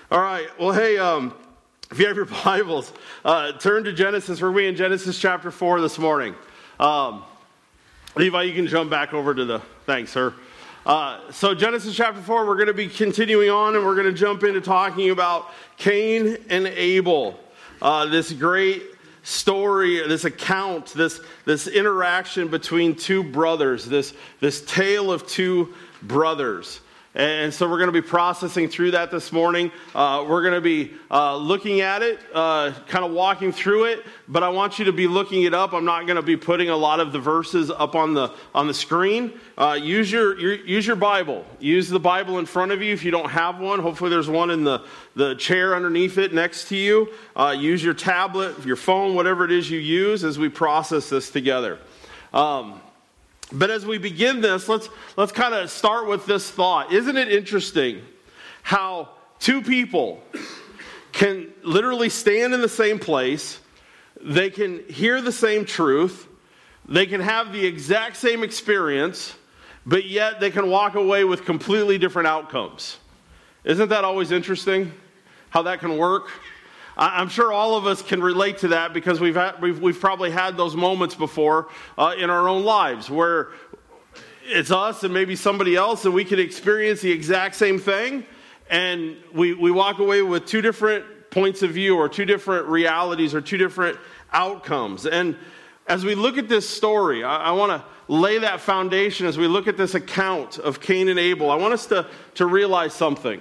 All right. Well, hey, if you have your Bibles, turn to Genesis. We're in Genesis chapter 4 this morning. Levi, you can jump back over to the... Thanks, sir. So Genesis chapter 4, we're going to be continuing on, and we're going to jump into talking about Cain and Abel. This great story, this account, this interaction between two brothers, this tale of two brothers. And so we're going to be processing through that this morning. We're going to be looking at it, kind of walking through it, but I want you to be looking it up. I'm not going to be putting a lot of the verses up on the screen. Use your Bible. Use the Bible in front of you if you don't have one. Hopefully there's one in the chair underneath it next to you. Use your tablet, your phone, whatever it is you use as we process this together. But as we begin this, let's kind of start with this thought. Isn't it interesting how two people can literally stand in the same place, they can hear the same truth, they can have the exact same experience, but yet they can walk away with completely different outcomes? Isn't that always interesting, how that can work? I'm sure all of us can relate to that because we've probably had those moments before in our own lives where it's us and maybe somebody else and we can experience the exact same thing and we walk away with two different points of view or two different realities or two different outcomes. And as we look at this story, I want to lay that foundation as we look at this account of Cain and Abel. I want us to realize something.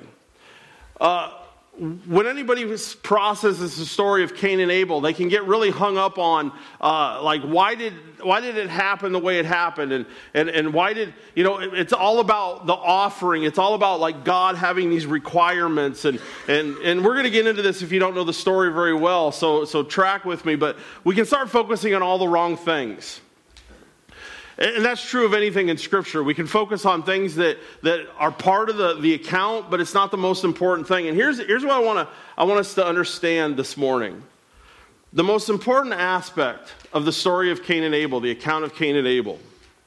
When anybody processes the story of Cain and Abel, they can get really hung up on like why did it happen the way it happened, and why did it's all about the offering. It's all about like God having these requirements, and we're going to get into this if you don't know the story very well. So track with me, but we can start focusing on all the wrong things. And that's true of anything in Scripture. We can focus on things that are part of the account, but it's not the most important thing. And here's what I want us to understand this morning. The most important aspect of the story of Cain and Abel, the account of Cain and Abel,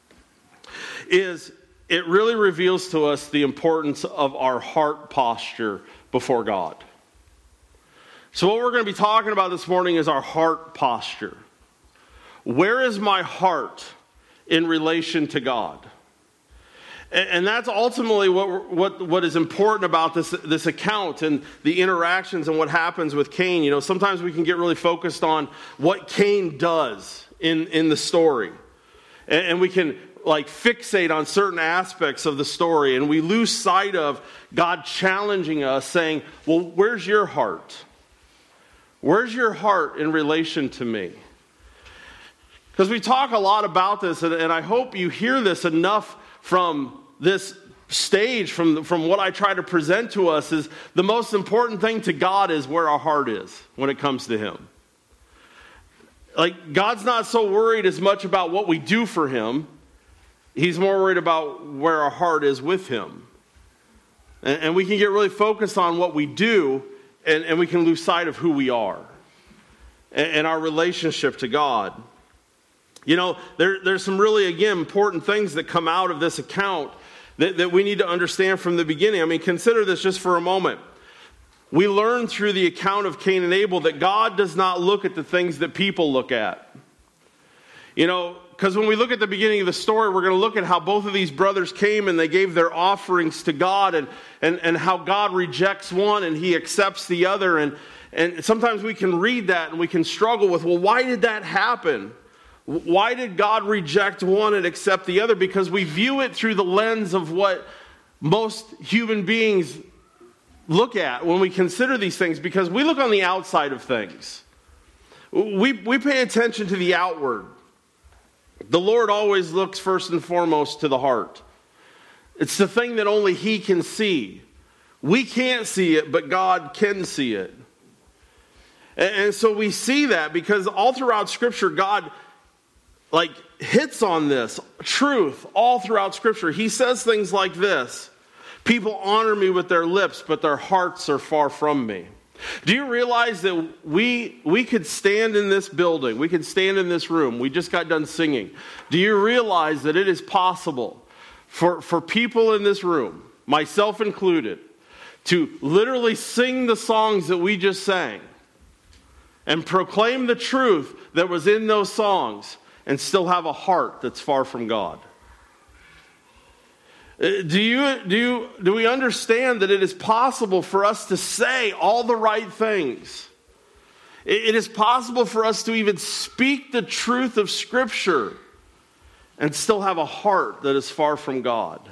is it really reveals to us the importance of our heart posture before God. So what we're going to be talking about this morning is our heart posture. Where is my heart in relation to God? And that's ultimately what is important about this account and the interactions and what happens with Cain. Sometimes we can get really focused on what Cain does in the story. And we can like fixate on certain aspects of the story, and we lose sight of God challenging us, saying, well, where's your heart? Where's your heart in relation to me? Because we talk a lot about this, and I hope you hear this enough from this stage, from what I try to present to us, is the most important thing to God is where our heart is when it comes to Him. Like, God's not so worried as much about what we do for Him. He's more worried about where our heart is with Him. And we can get really focused on what we do, and we can lose sight of who we are and our relationship to God. There's some really, again, important things that come out of this account that we need to understand from the beginning. I mean, consider this just for a moment. We learn through the account of Cain and Abel that God does not look at the things that people look at. Because when we look at the beginning of the story, we're going to look at how both of these brothers came and they gave their offerings to God, and how God rejects one and He accepts the other. And sometimes we can read that and we can struggle with, well, why did that happen? Why did God reject one and accept the other? Because we view it through the lens of what most human beings look at when we consider these things, because we look on the outside of things. We pay attention to the outward. The Lord always looks first and foremost to the heart. It's the thing that only He can see. We can't see it, but God can see it. And so we see that because all throughout Scripture, God hits on this truth all throughout Scripture. He says things like this: people honor me with their lips, but their hearts are far from me. Do you realize that we could stand in this building, we could stand in this room, we just got done singing. Do you realize that it is possible for people in this room, myself included, to literally sing the songs that we just sang and proclaim the truth that was in those songs and still have a heart that's far from God? Do we understand that it is possible for us to say all the right things? It is possible for us to even speak the truth of Scripture and still have a heart that is far from God.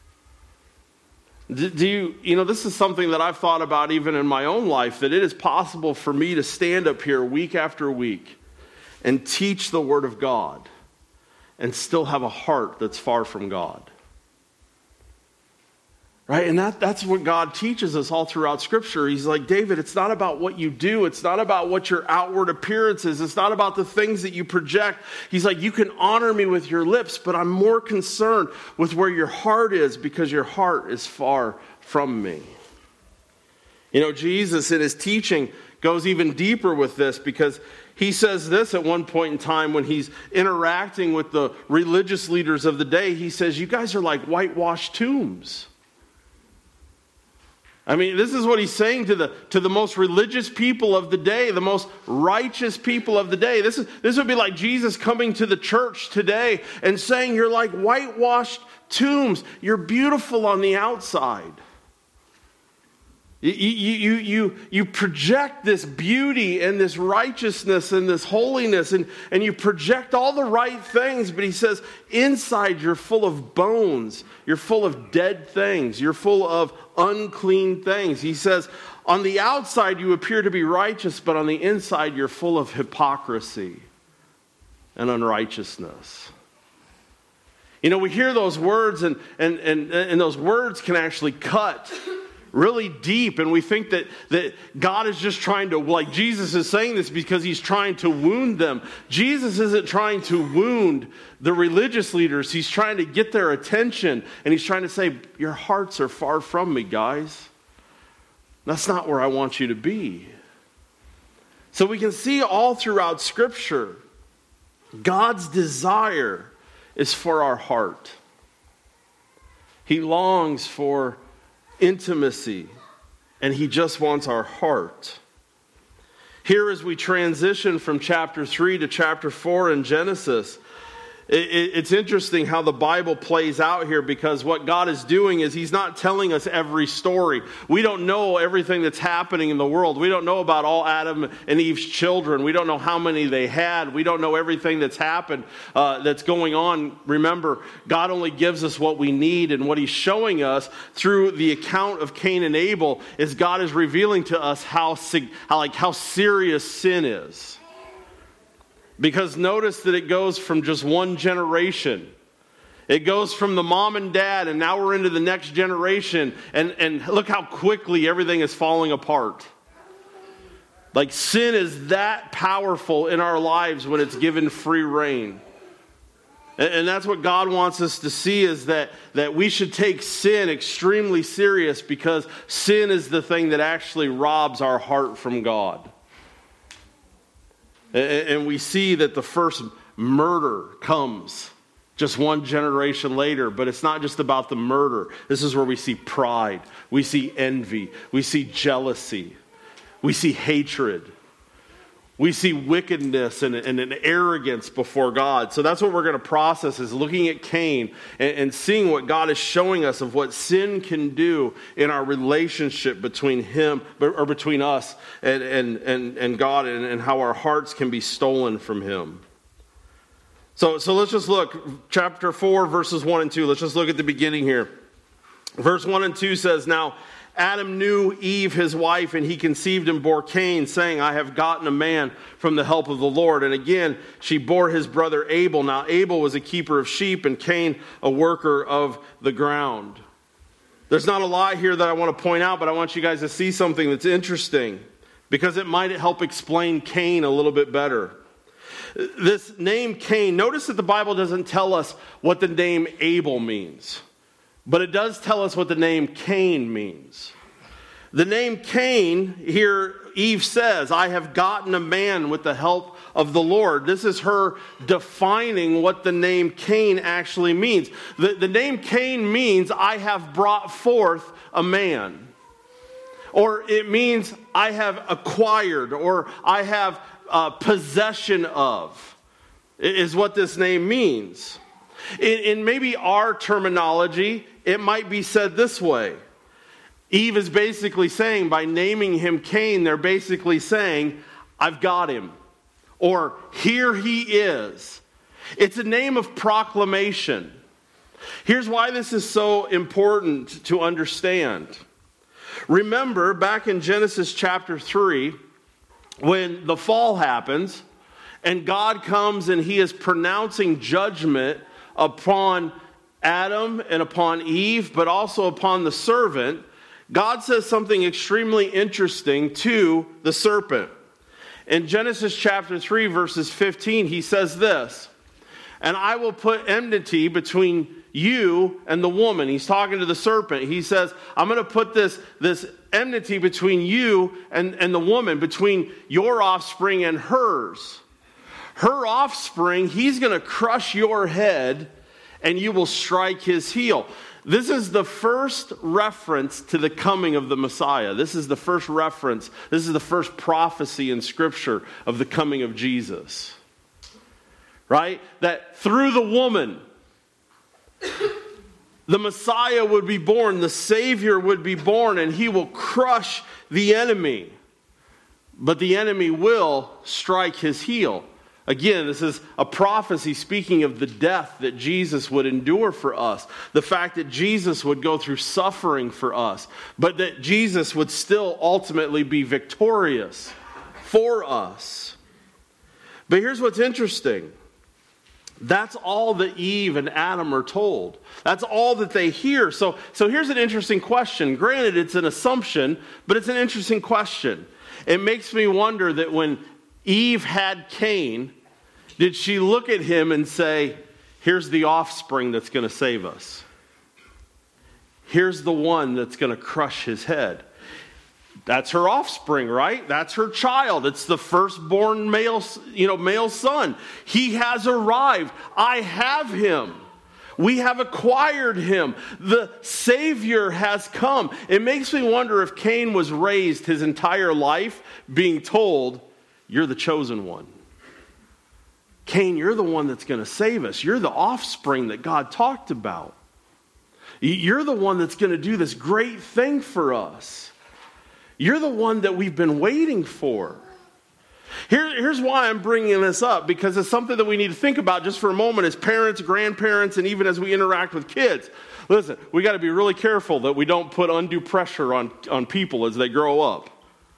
This is something that I've thought about even in my own life, that it is possible for me to stand up here week after week and teach the Word of God and still have a heart that's far from God. Right? And that's what God teaches us all throughout Scripture. He's like, David, it's not about what you do. It's not about what your outward appearance is. It's not about the things that you project. He's like, you can honor me with your lips, but I'm more concerned with where your heart is, because your heart is far from me. Jesus in his teaching goes even deeper with this, because he says this at one point in time when he's interacting with the religious leaders of the day. He says, you guys are like whitewashed tombs. I mean, this is what he's saying to the most religious people of the day, the most righteous people of the day. This would be like Jesus coming to the church today and saying, you're like whitewashed tombs. You're beautiful on the outside. You project this beauty and this righteousness and this holiness, and you project all the right things, but he says, inside you're full of bones. You're full of dead things. You're full of unclean things. He says, on the outside you appear to be righteous, but on the inside you're full of hypocrisy and unrighteousness. We hear those words, and those words can actually cut really deep, and we think that God is just trying to, like Jesus is saying this because he's trying to wound them. Jesus isn't trying to wound the religious leaders. He's trying to get their attention, and he's trying to say, your hearts are far from me, guys. That's not where I want you to be. So we can see all throughout Scripture, God's desire is for our heart. He longs for intimacy, and he just wants our heart. Here, as we transition from chapter 3 to chapter 4 in Genesis, it's interesting how the Bible plays out here, because what God is doing is he's not telling us every story. We don't know everything that's happening in the world. We don't know about all Adam and Eve's children. We don't know how many they had. We don't know everything that's happened, that's going on. Remember, God only gives us what we need, and what he's showing us through the account of Cain and Abel is God is revealing to us how serious sin is. Because notice that it goes from just one generation. It goes from the mom and dad, and now we're into the next generation. And look how quickly everything is falling apart. Like, sin is that powerful in our lives when it's given free rein. And that's what God wants us to see, is that we should take sin extremely serious, because sin is the thing that actually robs our heart from God. And we see that the first murder comes just one generation later, but it's not just about the murder. This is where we see pride, we see envy, we see jealousy, we see hatred, we see wickedness and an arrogance before God. So that's what we're going to process, is looking at Cain and seeing what God is showing us of what sin can do in our relationship between him, or between us and God, and how our hearts can be stolen from him. So let's just look, chapter 4, verses 1 and 2. Let's just look at the beginning here. Verse 1 and 2 says, now Adam knew Eve his wife, and he conceived and bore Cain, saying, I have gotten a man from the help of the Lord. And again, she bore his brother Abel. Now Abel was a keeper of sheep, and Cain a worker of the ground. There's not a lot here that I want to point out, but I want you guys to see something that's interesting, because it might help explain Cain a little bit better. This name Cain, notice that the Bible doesn't tell us what the name Abel means. But it does tell us what the name Cain means. The name Cain, here Eve says, I have gotten a man with the help of the Lord. This is her defining what the name Cain actually means. The name Cain means, I have brought forth a man. Or it means I have acquired, or I have possession of, is what this name means. In maybe our terminology, it might be said this way. Eve is basically saying, by naming him Cain, they're basically saying, I've got him. Or, here he is. It's a name of proclamation. Here's why this is so important to understand. Remember, back in Genesis chapter 3, when the fall happens, and God comes and he is pronouncing judgment upon Adam and upon Eve, but also upon the servant, God says something extremely interesting to the serpent. In Genesis chapter 3, verses 15, he says this, and I will put enmity between you and the woman. He's talking to the serpent. He says, I'm going to put this enmity between you and the woman, between your offspring and hers. Her offspring, he's going to crush your head and you will strike his heel. This is the first reference to the coming of the Messiah. This is the first reference. This is the first prophecy in Scripture of the coming of Jesus. Right? That through the woman, the Messiah would be born, the Savior would be born, and he will crush the enemy. But the enemy will strike his heel. Again, this is a prophecy speaking of the death that Jesus would endure for us. The fact that Jesus would go through suffering for us. But that Jesus would still ultimately be victorious for us. But here's what's interesting. That's all that Eve and Adam are told. That's all that they hear. So here's an interesting question. Granted, it's an assumption, but it's an interesting question. It makes me wonder that when Eve had Cain, did she look at him and say, here's the offspring that's going to save us. Here's the one that's going to crush his head. That's her offspring, right? That's her child. It's the firstborn male son. He has arrived. I have him. We have acquired him. The Savior has come. It makes me wonder if Cain was raised his entire life being told, you're the chosen one. Cain, you're the one that's going to save us. You're the offspring that God talked about. You're the one that's going to do this great thing for us. You're the one that we've been waiting for. Here's why I'm bringing this up, because it's something that we need to think about just for a moment as parents, grandparents, and even as we interact with kids. Listen, we got to be really careful that we don't put undue pressure on people as they grow up.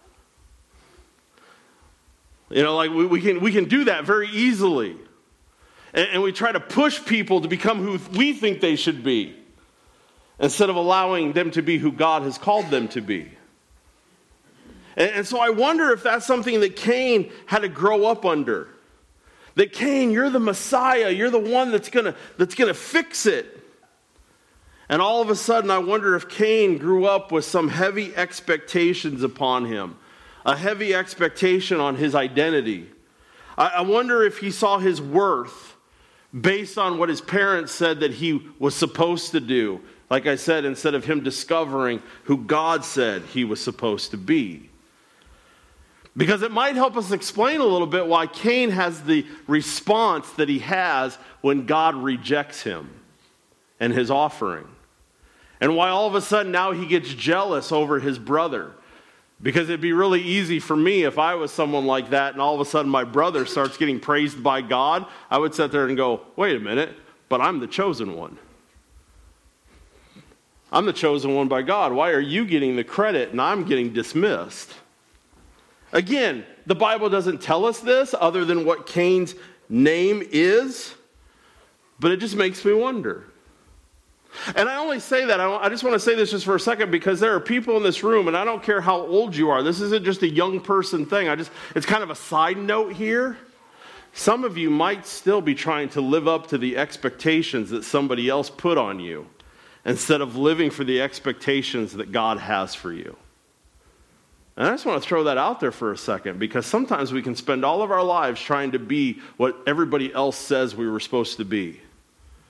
You know, like we can do that very easily. And we try to push people to become who we think they should be, instead of allowing them to be who God has called them to be. And so I wonder if that's something that Cain had to grow up under. That Cain, you're the Messiah. You're the one that's gonna fix it. And all of a sudden, I wonder if Cain grew up with some heavy expectations upon him. A heavy expectation on his identity. I wonder if he saw his worth based on what his parents said that he was supposed to do. Like I said, instead of him discovering who God said he was supposed to be. Because it might help us explain a little bit why Cain has the response that he has when God rejects him and his offering. And why all of a sudden now he gets jealous over his brother. Because it'd be really easy for me if I was someone like that and all of a sudden my brother starts getting praised by God. I would sit there and go, wait a minute, but I'm the chosen one. I'm the chosen one by God. Why are you getting the credit and I'm getting dismissed? Again, the Bible doesn't tell us this other than what Cain's name is, but it just makes me wonder. And I only say that, I just want to say this just for a second, because there are people in this room, and I don't care how old you are. This isn't just a young person thing. It's kind of a side note here. Some of you might still be trying to live up to the expectations that somebody else put on you, instead of living for the expectations that God has for you. And I just want to throw that out there for a second, because sometimes we can spend all of our lives trying to be what everybody else says we were supposed to be,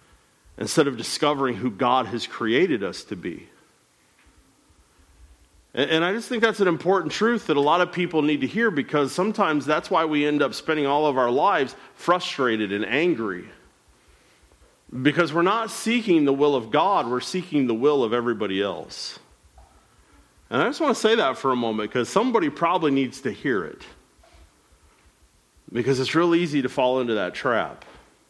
instead of discovering who God has created us to be. And I just think that's an important truth that a lot of people need to hear, because sometimes that's why we end up spending all of our lives frustrated and angry. Because we're not seeking the will of God, we're seeking the will of everybody else. And I just want to say that for a moment, because somebody probably needs to hear it. Because it's real easy to fall into that trap.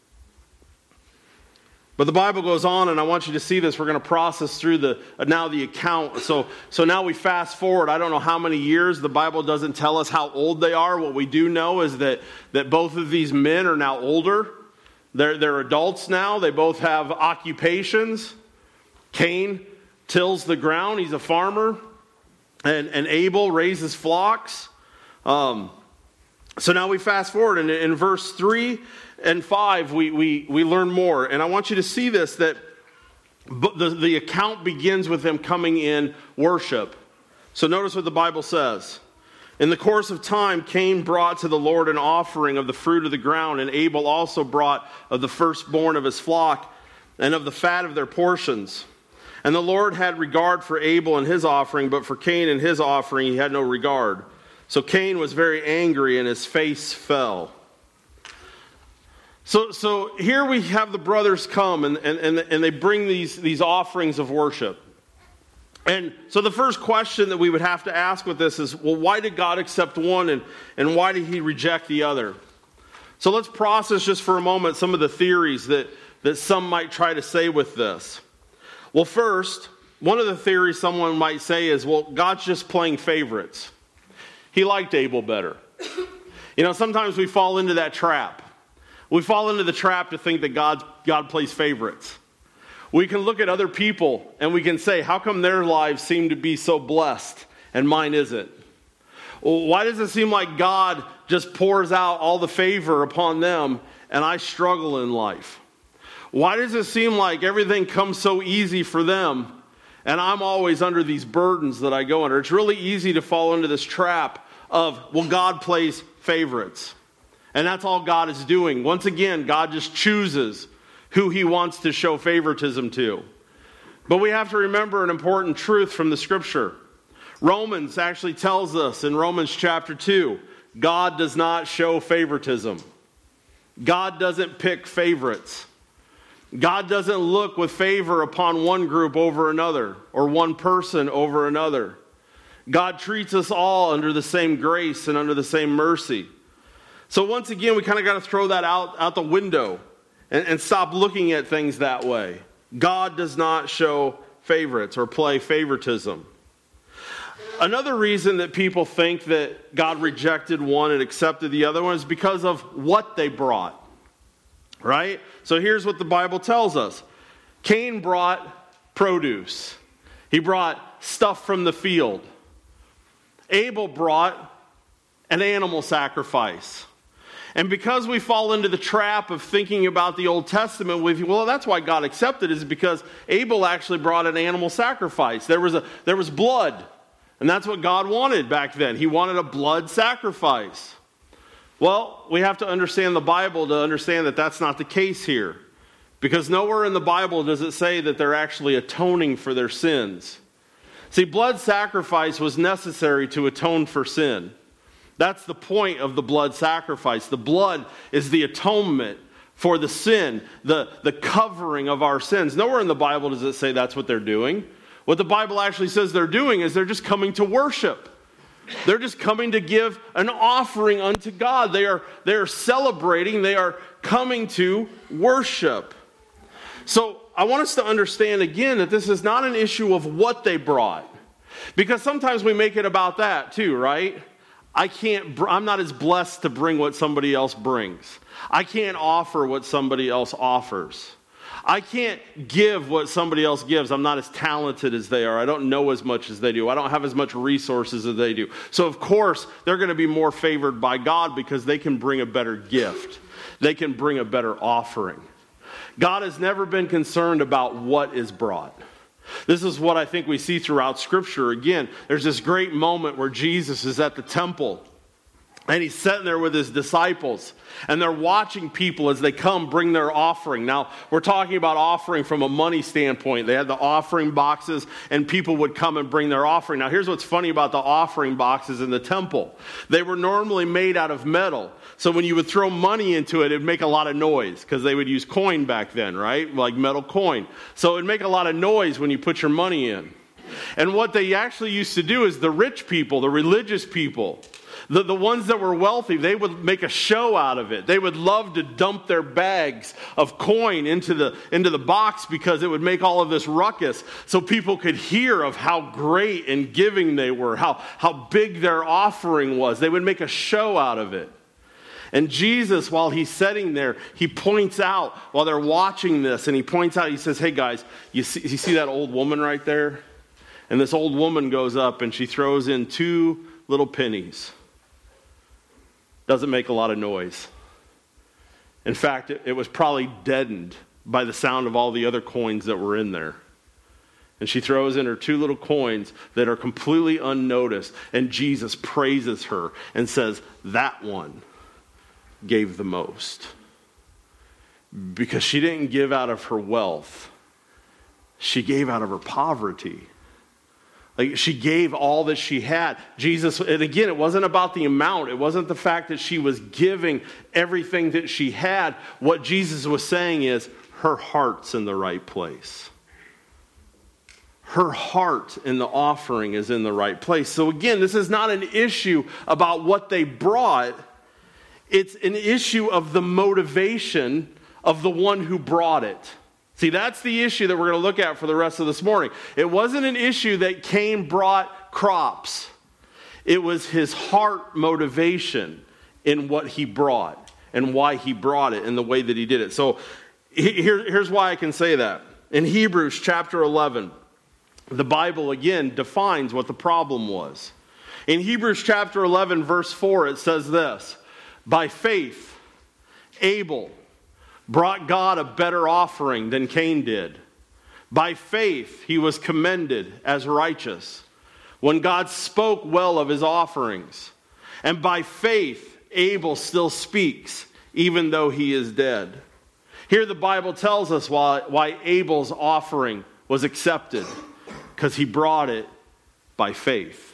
But the Bible goes on, and I want you to see this. We're going to process through the account. So now we fast forward. I don't know how many years. The Bible doesn't tell us how old they are. What we do know is that both of these men are now older. They're adults now. They both have occupations. Cain tills the ground. He's a farmer. And Abel raises flocks. So now we fast forward. And in verse 3 and 5, we learn more. And I want you to see this, that the account begins with them coming in worship. So notice what the Bible says. In the course of time, Cain brought to the Lord an offering of the fruit of the ground, and Abel also brought of the firstborn of his flock and of the fat of their portions. And the Lord had regard for Abel and his offering, but for Cain and his offering he had no regard. So Cain was very angry, and his face fell. So here we have the brothers come, and they bring these offerings of worship. And so the first question that we would have to ask with this is, well, why did God accept one, and why did he reject the other? So let's process just for a moment some of the theories that some might try to say with this. Well, first, one of the theories someone might say is, well, God's just playing favorites. He liked Abel better. Sometimes we fall into that trap. We fall into the trap to think that God plays favorites. We can look at other people and we can say, how come their lives seem to be so blessed and mine isn't? Well, why does it seem like God just pours out all the favor upon them and I struggle in life? Why does it seem like everything comes so easy for them and I'm always under these burdens that I go under? It's really easy to fall into this trap of, well, God plays favorites. And that's all God is doing. Once again, God just chooses who he wants to show favoritism to. But we have to remember an important truth from the scripture. Romans actually tells us in Romans chapter 2, God does not show favoritism. God doesn't pick favorites. God doesn't look with favor upon one group over another or one person over another. God treats us all under the same grace and under the same mercy. So once again, we kind of got to throw that out the window and stop looking at things that way. God does not show favorites or play favoritism. Another reason that people think that God rejected one and accepted the other one is because of what they brought. Right? So here's what the Bible tells us. Cain brought produce. He brought stuff from the field. Abel brought an animal sacrifice. And because we fall into the trap of thinking about the Old Testament, well, that's why God accepted it, is because Abel actually brought an animal sacrifice. There was blood. And that's what God wanted back then. He wanted a blood sacrifice. Well, we have to understand the Bible to understand that that's not the case here. Because nowhere in the Bible does it say that they're actually atoning for their sins. See, blood sacrifice was necessary to atone for sin. That's the point of the blood sacrifice. The blood is the atonement for the sin, the covering of our sins. Nowhere in the Bible does it say that's what they're doing. What the Bible actually says they're doing is they're just coming to worship. They're just coming to give an offering unto God. They are celebrating. They are coming to worship. So I want us to understand again that this is not an issue of what they brought. Because sometimes we make it about that too, right? I'm not as blessed to bring what somebody else brings. I can't offer what somebody else offers. I can't give what somebody else gives. I'm not as talented as they are. I don't know as much as they do. I don't have as much resources as they do. So of course, they're going to be more favored by God because they can bring a better gift. They can bring a better offering. God has never been concerned about what is brought. This is what I think we see throughout Scripture. Again, there's this great moment where Jesus is at the temple. And he's sitting there with his disciples, and they're watching people as they come bring their offering. Now, we're talking about offering from a money standpoint. They had the offering boxes, and people would come and bring their offering. Now, here's what's funny about the offering boxes in the temple. They were normally made out of metal. So when you would throw money into it, it'd make a lot of noise, because they would use coin back then, right? Like metal coin. So it'd make a lot of noise when you put your money in. And what they actually used to do is the rich people, the religious people, the ones that were wealthy, they would make a show out of it. They would love to dump their bags of coin into the box, because it would make all of this ruckus so people could hear of how great and giving they were, how big their offering was. They would make a show out of it. And Jesus, while he's sitting there, he points out, while they're watching this, and he points out, he says, hey guys, you see that old woman right there? And this old woman goes up and she throws in 2 little pennies. Doesn't make a lot of noise. In fact, it was probably deadened by the sound of all the other coins that were in there. And she throws in her 2 little coins that are completely unnoticed. And Jesus praises her and says, that one gave the most. Because she didn't give out of her wealth. She gave out of her poverty. Like, she gave all that she had. Jesus, and again, it wasn't about the amount. It wasn't the fact that she was giving everything that she had. What Jesus was saying is, her heart's in the right place. Her heart in the offering is in the right place. So again, this is not an issue about what they brought. It's an issue of the motivation of the one who brought it. See, that's the issue that we're going to look at for the rest of this morning. It wasn't an issue that Cain brought crops. It was his heart motivation in what he brought and why he brought it and the way that he did it. So here's why I can say that. In Hebrews chapter 11, the Bible again defines what the problem was. In Hebrews chapter 11, verse 4, it says this: by faith, Abel brought God a better offering than Cain did. By faith, he was commended as righteous when God spoke well of his offerings. And by faith, Abel still speaks, even though he is dead. Here the Bible tells us why Abel's offering was accepted, because he brought it by faith.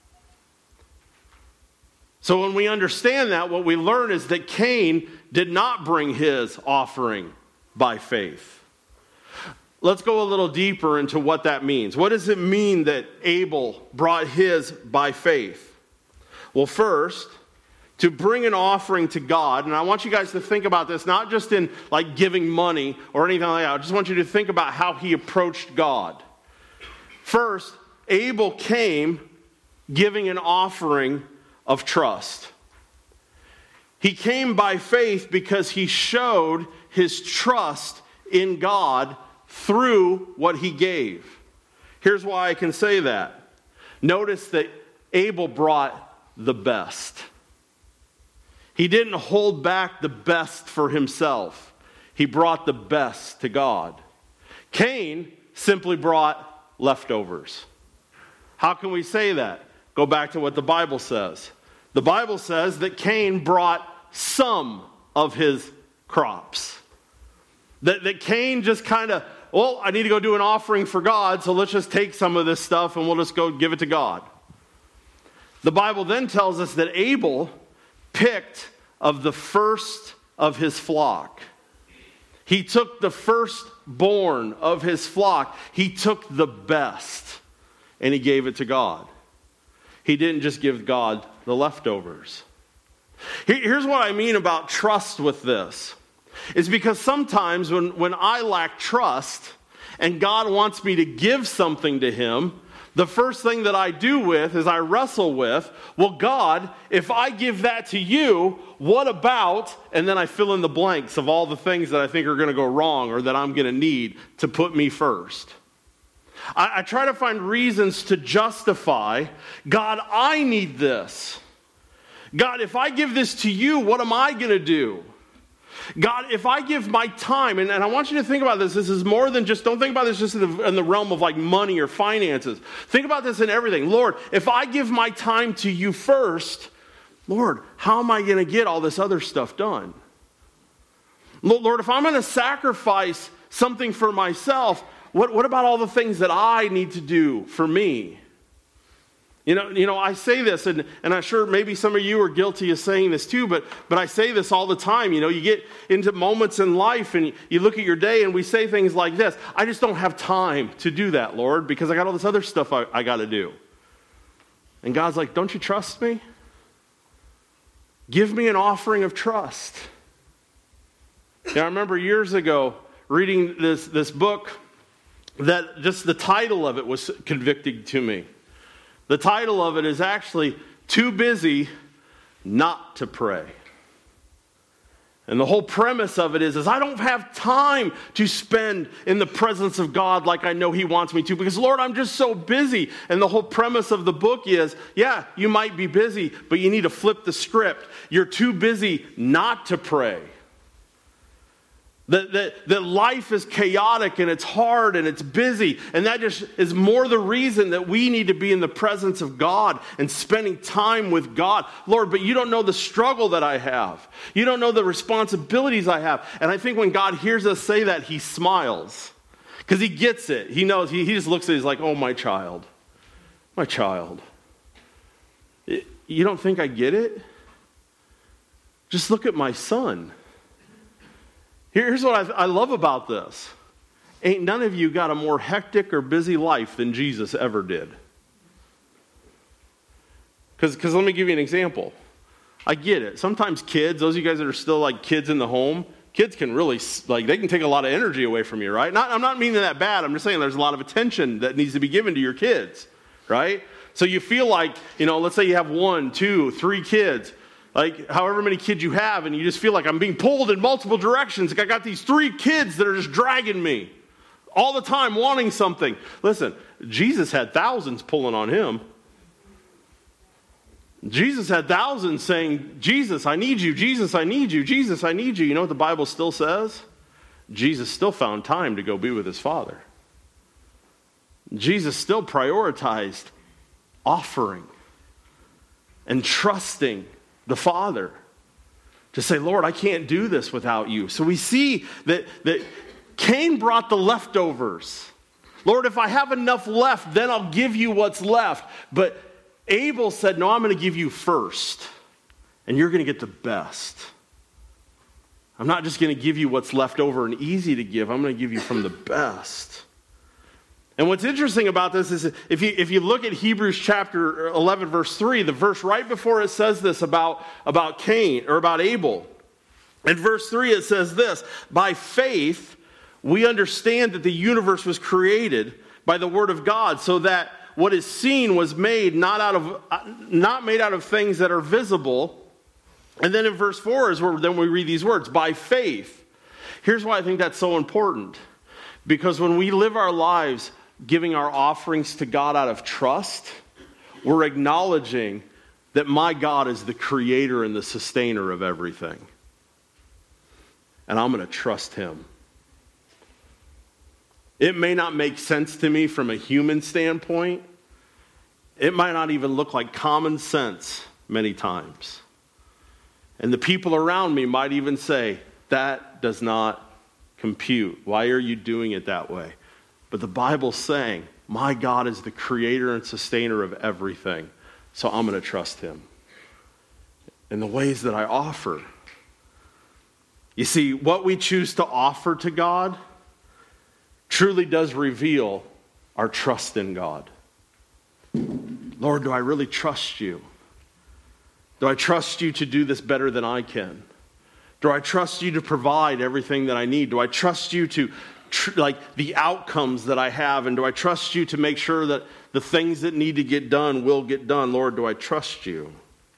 So when we understand that, what we learn is that Cain did not bring his offering by faith. Let's go a little deeper into what that means. What does it mean that Abel brought his by faith? Well, first, to bring an offering to God, and I want you guys to think about this, not just in like giving money or anything like that. I just want you to think about how he approached God. First, Abel came giving an offering of trust. He came by faith because he showed his trust in God through what he gave. Here's why I can say that. Notice that Abel brought the best. He didn't hold back the best for himself. He brought the best to God. Cain simply brought leftovers. How can we say that? Go back to what the Bible says. The Bible says that Cain brought some of his crops. That Cain just kind of, well, I need to go do an offering for God, so let's just take some of this stuff and we'll just go give it to God. The Bible then tells us that Abel picked of the first of his flock. He took the firstborn of his flock. He took the best and he gave it to God. He didn't just give God the leftovers. Here's what I mean about trust with this. It's because sometimes when I lack trust and God wants me to give something to him, the first thing that I do is I wrestle with, well, God, if I give that to you, what about, and then I fill in the blanks of all the things that I think are going to go wrong or that I'm going to need to put me first. I try to find reasons to justify, God, I need this. God, if I give this to you, what am I going to do? God, if I give my time, and I want you to think about this. This is more than just, don't think about this just in the realm of like money or finances. Think about this in everything. Lord, if I give my time to you first, Lord, how am I going to get all this other stuff done? Lord, if I'm going to sacrifice something for myself, what about all the things that I need to do for me? You know, I say this, and I'm sure maybe some of you are guilty of saying this too, but I say this all the time. You know, you get into moments in life and you look at your day and we say things like this: I just don't have time to do that, Lord, because I got all this other stuff I got to do. And God's like, don't you trust me? Give me an offering of trust. I remember years ago reading this book that just the title of it was convicting to me. The title of it is actually Too Busy Not to Pray. And the whole premise of it is I don't have time to spend in the presence of God like I know He wants me to, because, Lord, I'm just so busy. And the whole premise of the book is, yeah, you might be busy, but you need to flip the script. You're too busy not to pray. That life is chaotic and it's hard and it's busy. And that just is more the reason that we need to be in the presence of God and spending time with God. Lord, but you don't know the struggle that I have. You don't know the responsibilities I have. And I think when God hears us say that, He smiles. Because He gets it. He knows. He just looks at it. He's like, oh, my child. My child. You don't think I get it? Just look at my son. Here's what I love about this. Ain't none of you got a more hectic or busy life than Jesus ever did. Because let me give you an example. I get it. Sometimes kids, those of you guys that are still like kids in the home, kids can really, they can take a lot of energy away from you, right? I'm not meaning that bad. I'm just saying there's a lot of attention that needs to be given to your kids, right? So you feel like, let's say you have 1, 2, 3 kids. Like, however many kids you have, and you just feel like I'm being pulled in multiple directions. Like, I got these 3 kids that are just dragging me all the time, wanting something. Listen, Jesus had thousands pulling on Him. Jesus had thousands saying, Jesus, I need you. Jesus, I need you. Jesus, I need you. You know what the Bible still says? Jesus still found time to go be with His Father. Jesus still prioritized offering and trusting the Father, to say, Lord, I can't do this without you. So we see that Cain brought the leftovers. Lord, if I have enough left, then I'll give you what's left. But Abel said, no, I'm going to give you first, and you're going to get the best. I'm not just going to give you what's left over and easy to give. I'm going to give you from the best. And what's interesting about this is if you look at Hebrews chapter 11, verse 3, the verse right before it says this about Cain, or about Abel. In verse 3 it says this: by faith we understand that the universe was created by the word of God, so that what is seen was made not made out of things that are visible. And then in verse 4 is where then we read these words, by faith. Here's why I think that's so important. Because when we live our lives giving our offerings to God out of trust, we're acknowledging that my God is the creator and the sustainer of everything. And I'm going to trust Him. It may not make sense to me from a human standpoint. It might not even look like common sense many times. And the people around me might even say, that does not compute. Why are you doing it that way? But the Bible's saying, my God is the creator and sustainer of everything, so I'm going to trust Him. In the ways that I offer. You see, what we choose to offer to God truly does reveal our trust in God. Lord, do I really trust you? Do I trust you to do this better than I can? Do I trust you to provide everything that I need? Do I trust you to the outcomes that I have? And do I trust you to make sure that the things that need to get done will get done? Lord, do I trust you?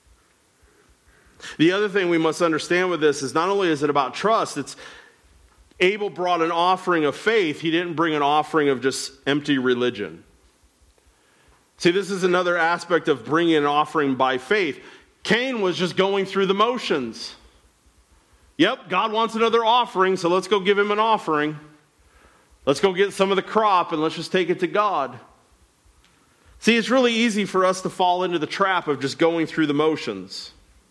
The other thing we must understand with this is not only is it about trust, it's Abel brought an offering of faith. He didn't bring an offering of just empty religion. See, this is another aspect of bringing an offering by faith. Cain was just going through the motions. Yep, God wants another offering, so let's go give Him an offering. Let's go get some of the crop and let's just take it to God. See, it's really easy for us to fall into the trap of just going through the motions.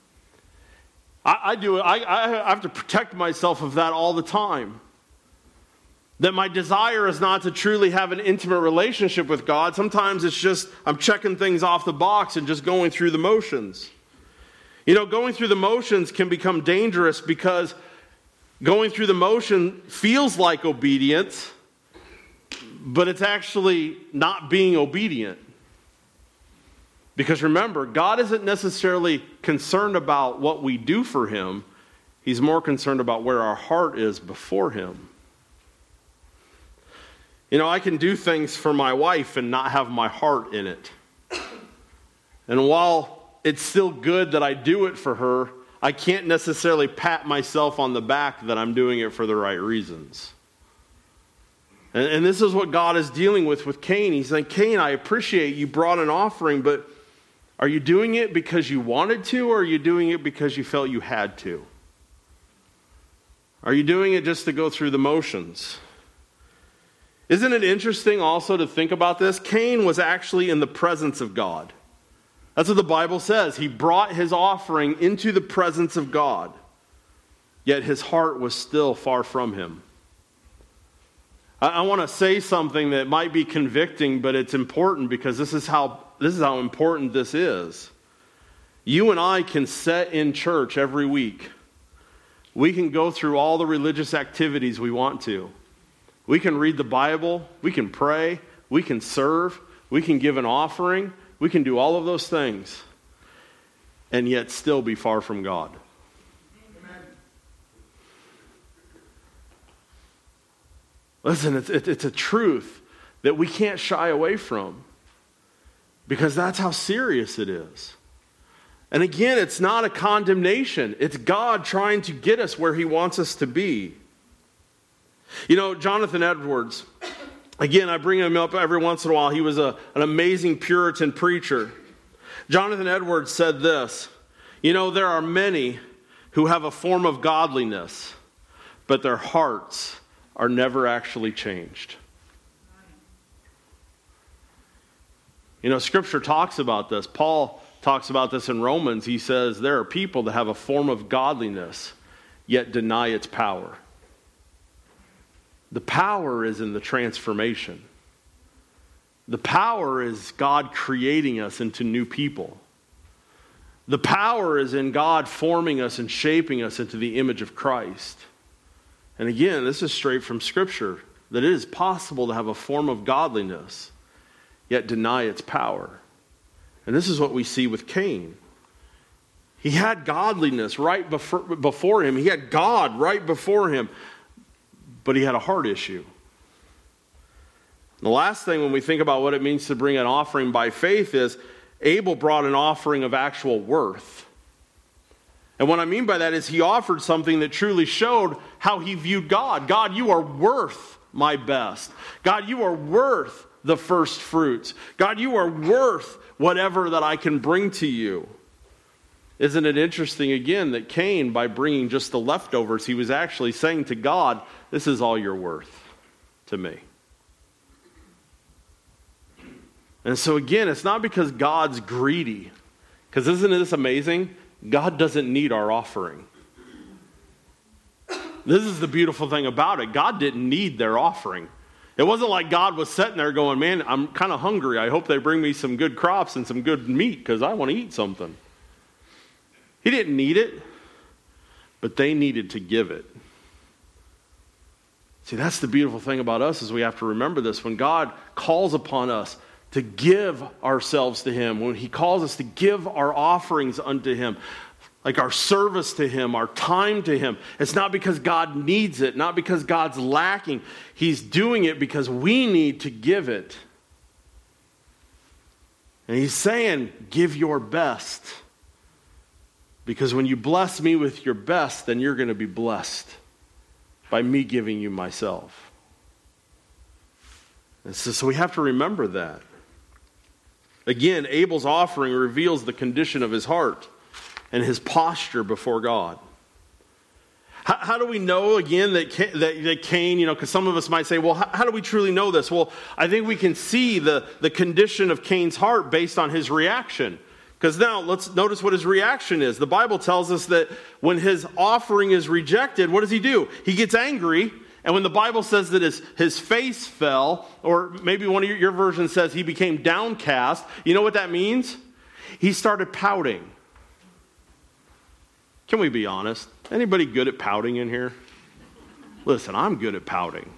I do it. I have to protect myself of that all the time. That my desire is not to truly have an intimate relationship with God. Sometimes it's just I'm checking things off the box and just going through the motions. You know, going through the motions can become dangerous because going through the motion feels like obedience, but it's actually not being obedient. Because remember, God isn't necessarily concerned about what we do for him. He's more concerned about where our heart is before him. You know, I can do things for my wife and not have my heart in it. And while it's still good that I do it for her, I can't necessarily pat myself on the back that I'm doing it for the right reasons. And this is what God is dealing with Cain. He's like, Cain, I appreciate you brought an offering, but are you doing it because you wanted to, or are you doing it because you felt you had to? Are you doing it just to go through the motions? Isn't it interesting also to think about this? Cain was actually in the presence of God. That's what the Bible says. He brought his offering into the presence of God, yet his heart was still far from him. I want to say something that might be convicting, but it's important because this is how important this is. You and I can sit in church every week. We can go through all the religious activities we want to. We can read the Bible. We can pray. We can serve. We can give an offering. We can do all of those things and yet still be far from God. Listen, it's a truth that we can't shy away from because that's how serious it is. And again, it's not a condemnation. It's God trying to get us where he wants us to be. You know, Jonathan Edwards, again, I bring him up every once in a while. He was an amazing Puritan preacher. Jonathan Edwards said this, you know, there are many who have a form of godliness, but their hearts are never actually changed. You know, Scripture talks about this. Paul talks about this in Romans. He says there are people that have a form of godliness, yet deny its power. The power is in the transformation. The power is God creating us into new people. The power is in God forming us and shaping us into the image of Christ. And again, this is straight from Scripture, that it is possible to have a form of godliness, yet deny its power. And this is what we see with Cain. He had godliness right before him. He had God right before him, but he had a heart issue. And the last thing when we think about what it means to bring an offering by faith is Abel brought an offering of actual worth. And what I mean by that is he offered something that truly showed how he viewed God. God, you are worth my best. God, you are worth the first fruits. God, you are worth whatever that I can bring to you. Isn't it interesting again that Cain, by bringing just the leftovers, he was actually saying to God, this is all you're worth to me. And so again, it's not because God's greedy. Because isn't this amazing? God doesn't need our offering. This is the beautiful thing about it. God didn't need their offering. It wasn't like God was sitting there going, man, I'm kind of hungry. I hope they bring me some good crops and some good meat because I want to eat something. He didn't need it, but they needed to give it. See, that's the beautiful thing about us is we have to remember this. When God calls upon us to give ourselves to him, when he calls us to give our offerings unto him, like our service to him, our time to him, it's not because God needs it, not because God's lacking. He's doing it because we need to give it. And he's saying, give your best. Because when you bless me with your best, then you're going to be blessed by me giving you myself. And so we have to remember that. Again, Abel's offering reveals the condition of his heart and his posture before God. How do we know, again, that Cain, because some of us might say, well, how do we truly know this? Well, I think we can see the condition of Cain's heart based on his reaction. Because now let's notice what his reaction is. The Bible tells us that when his offering is rejected, what does he do? He gets angry. And when the Bible says that his face fell, or maybe one of your versions says he became downcast, you know what that means? He started pouting. Can we be honest? Anybody good at pouting in here? Listen, I'm good at pouting.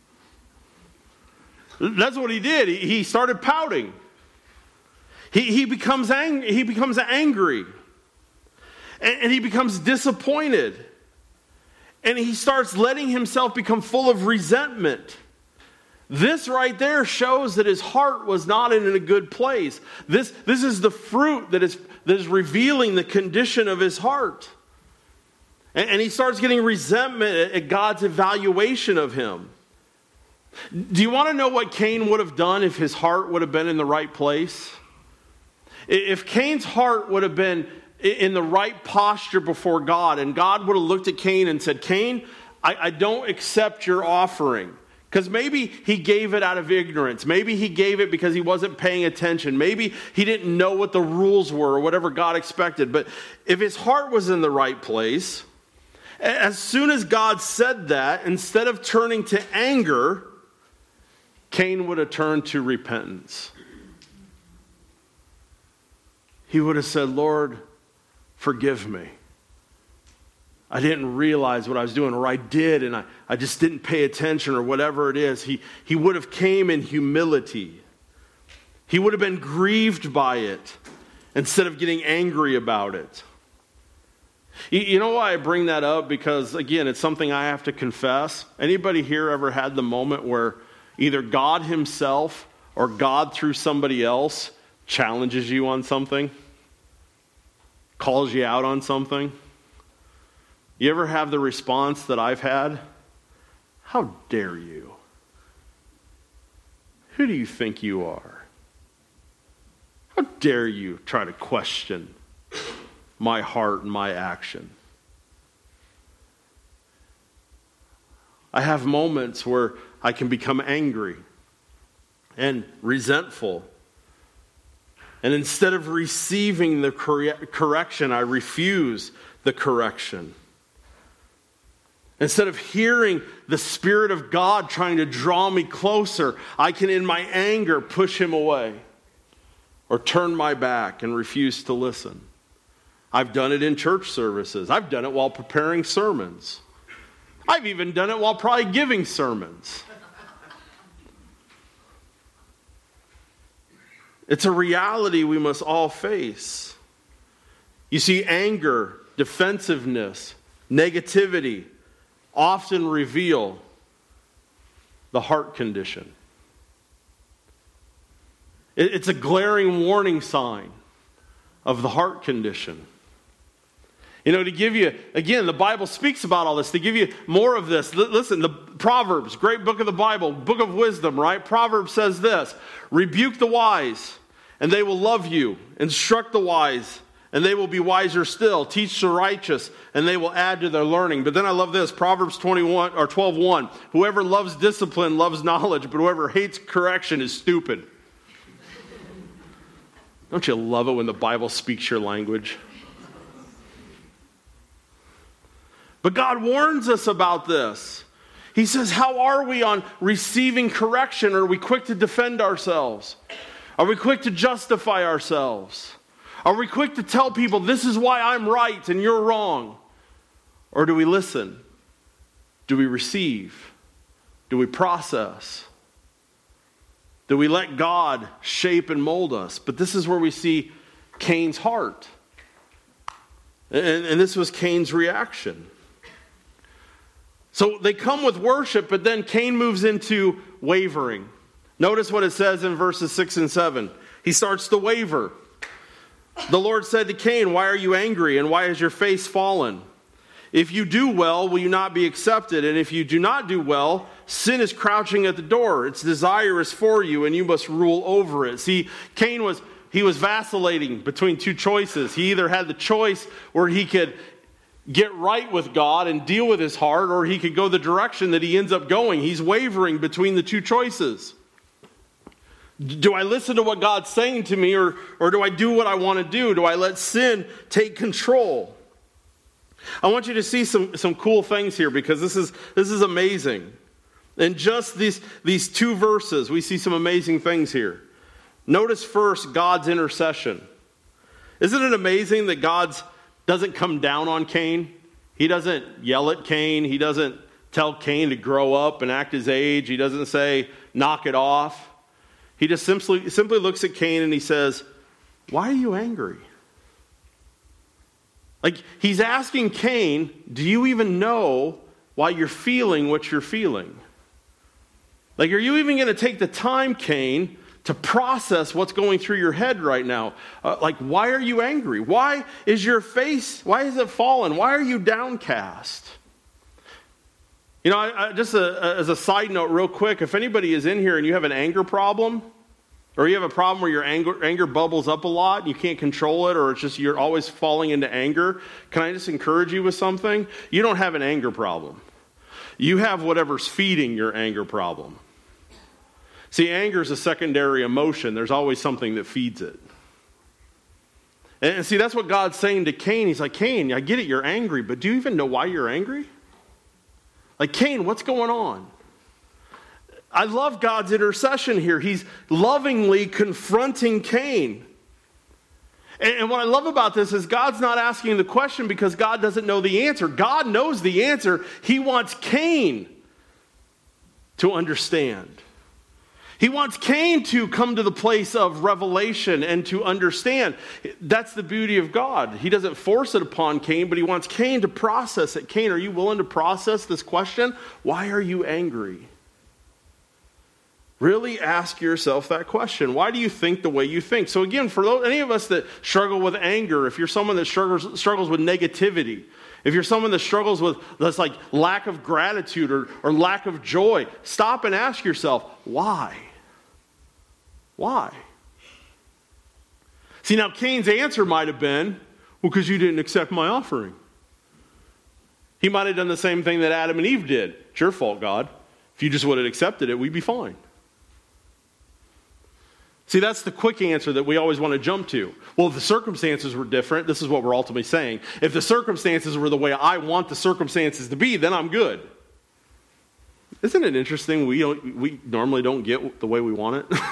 That's what he did. He started pouting. He becomes angry. He becomes angry. And he becomes disappointed. And he starts letting himself become full of resentment. This right there shows that his heart was not in a good place. This is the fruit that is revealing the condition of his heart. And he starts getting resentment at God's evaluation of him. Do you want to know what Cain would have done if his heart would have been in the right place? If Cain's heart would have been in the right posture before God, and God would have looked at Cain and said, Cain, I don't accept your offering. Because maybe he gave it out of ignorance. Maybe he gave it because he wasn't paying attention. Maybe he didn't know what the rules were or whatever God expected. But if his heart was in the right place, as soon as God said that, instead of turning to anger, Cain would have turned to repentance. He would have said, Lord, forgive me. I didn't realize what I was doing, or I did, and I just didn't pay attention, or whatever it is. He would have came in humility. He would have been grieved by it instead of getting angry about it. You know why I bring that up? Because, again, it's something I have to confess. Anybody here ever had the moment where either God himself or God through somebody else challenges you on something? Calls you out on something? You ever have the response that I've had? How dare you? Who do you think you are? How dare you try to question my heart and my action? I have moments where I can become angry and resentful. And instead of receiving the correction, I refuse the correction. Instead of hearing the Spirit of God trying to draw me closer, I can, in my anger, push him away or turn my back and refuse to listen. I've done it in church services. I've done it while preparing sermons. I've even done it while probably giving sermons. It's a reality we must all face. You see, anger, defensiveness, negativity often reveal the heart condition. It's a glaring warning sign of the heart condition. You know, to give you, again, the Bible speaks about all this. To give you more of this, listen, the Proverbs, great book of the Bible, book of wisdom, right? Proverbs says this: rebuke the wise, and they will love you. Instruct the wise, and they will be wiser still. Teach the righteous, and they will add to their learning. But then I love this, Proverbs 12:1. Whoever loves discipline loves knowledge, but whoever hates correction is stupid. Don't you love it when the Bible speaks your language? But God warns us about this. He says, how are we on receiving correction? Are we quick to defend ourselves? Are we quick to justify ourselves? Are we quick to tell people, this is why I'm right and you're wrong? Or do we listen? Do we receive? Do we process? Do we let God shape and mold us? But this is where we see Cain's heart. And this was Cain's reaction. So they come with worship, but then Cain moves into wavering. Notice what it says in verses 6 and 7. He starts to waver. The Lord said to Cain, why are you angry, and why has your face fallen? If you do well, will you not be accepted? And if you do not do well, sin is crouching at the door. Its desire is for you, and you must rule over it. See, Cain was vacillating between two choices. He either had the choice where he could get right with God and deal with his heart, or he could go the direction that he ends up going. He's wavering between the two choices. Do I listen to what God's saying to me, or do I do what I want to do? Do I let sin take control? I want you to see some cool things here, because this is amazing. In just these two verses, we see some amazing things here. Notice first God's intercession. Isn't it amazing that God doesn't come down on Cain? He doesn't yell at Cain. He doesn't tell Cain to grow up and act his age. He doesn't say, knock it off. He just simply looks at Cain and he says, why are you angry? Like, he's asking Cain, do you even know why you're feeling what you're feeling? Like, are you even going to take the time, Cain, to process what's going through your head right now? Like, why are you angry? Why is your face, why is it fallen? Why are you downcast? You know, as a side note real quick, if anybody is in here and you have an anger problem, or you have a problem where your anger bubbles up a lot and you can't control it, or it's just you're always falling into anger, can I just encourage you with something? You don't have an anger problem. You have whatever's feeding your anger problem. See, anger is a secondary emotion. There's always something that feeds it. And see, that's what God's saying to Cain. He's like, Cain, I get it, you're angry, but do you even know why you're angry? Like, Cain, what's going on? I love God's intercession here. He's lovingly confronting Cain. And what I love about this is God's not asking the question because God doesn't know the answer. God knows the answer. He wants Cain to understand. He wants Cain to come to the place of revelation and to understand. That's the beauty of God. He doesn't force it upon Cain, but he wants Cain to process it. Cain, are you willing to process this question? Why are you angry? Really ask yourself that question. Why do you think the way you think? So again, for any of us that struggle with anger, if you're someone that struggles with negativity, if you're someone that struggles with this like lack of gratitude or lack of joy, stop and ask yourself, why? Why? See, now Cain's answer might have been, well, because you didn't accept my offering. He might have done the same thing that Adam and Eve did. It's your fault, God. If you just would have accepted it, we'd be fine. See, that's the quick answer that we always want to jump to. Well, if the circumstances were different, this is what we're ultimately saying. If the circumstances were the way I want the circumstances to be, then I'm good. Isn't it interesting we normally don't get the way we want it?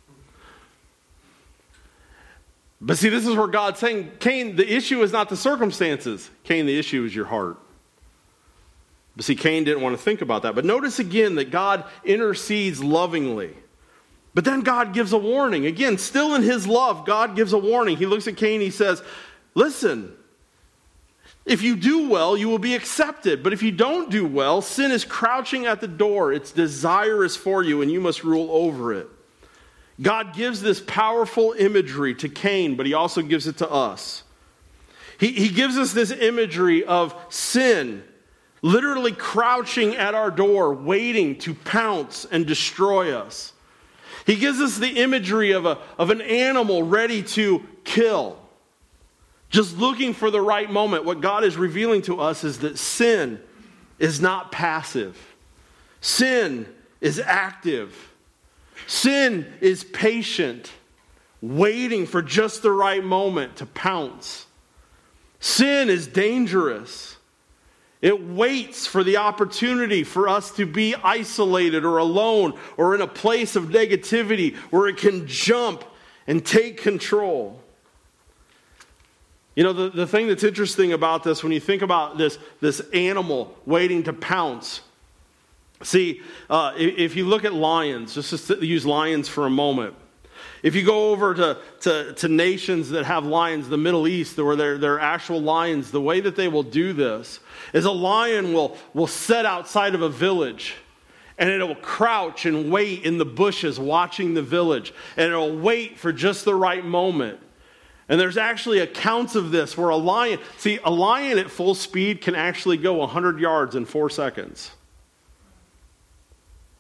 But see, this is where God's saying, Cain, the issue is not the circumstances. Cain, the issue is your heart. But see, Cain didn't want to think about that. But notice again that God intercedes lovingly. But then God gives a warning. Again, still in his love, God gives a warning. He looks at Cain, he says, listen, if you do well, you will be accepted. But if you don't do well, sin is crouching at the door. Its desire is for you, and you must rule over it. God gives this powerful imagery to Cain, but he also gives it to us. He gives us this imagery of sin literally crouching at our door, waiting to pounce and destroy us. He gives us the imagery of an animal ready to kill, just looking for the right moment. What God is revealing to us is that sin is not passive. Sin is active. Sin is patient, waiting for just the right moment to pounce. Sin is dangerous. It waits for the opportunity for us to be isolated or alone or in a place of negativity where it can jump and take control. You know, the thing that's interesting about this, when you think about this animal waiting to pounce, see, if you look at lions, just to use lions for a moment. If you go over to nations that have lions, the Middle East, where they're actual lions, the way that they will do this is a lion will set outside of a village, and it will crouch and wait in the bushes watching the village, and it will wait for just the right moment. And there's actually accounts of this where a lion at full speed can actually go 100 yards in 4 seconds.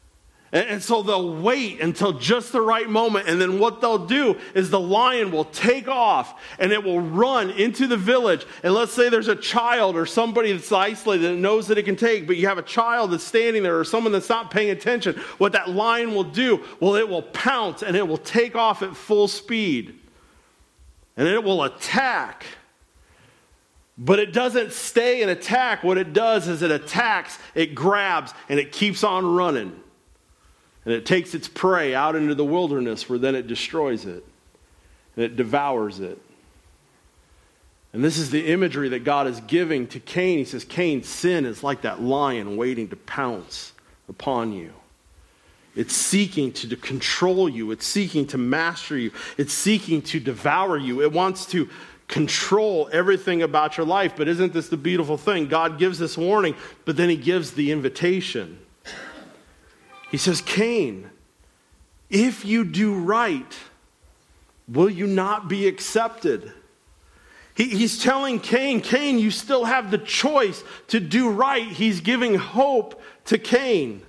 And so they'll wait until just the right moment. And then what they'll do is the lion will take off and it will run into the village. And let's say there's a child or somebody that's isolated that knows that it can take, but you have a child that's standing there or someone that's not paying attention. What that lion will do, well, it will pounce and it will take off at full speed. And it will attack. But it doesn't stay and attack. What it does is it attacks, it grabs, and it keeps on running. And it takes its prey out into the wilderness where then it destroys it. And it devours it. And this is the imagery that God is giving to Cain. He says, Cain, sin is like that lion waiting to pounce upon you. It's seeking to control you. It's seeking to master you. It's seeking to devour you. It wants to control everything about your life. But isn't this the beautiful thing? God gives this warning, but then he gives the invitation. He says, Cain, if you do right, will you not be accepted? He's telling Cain, Cain, you still have the choice to do right. He's giving hope to Cain.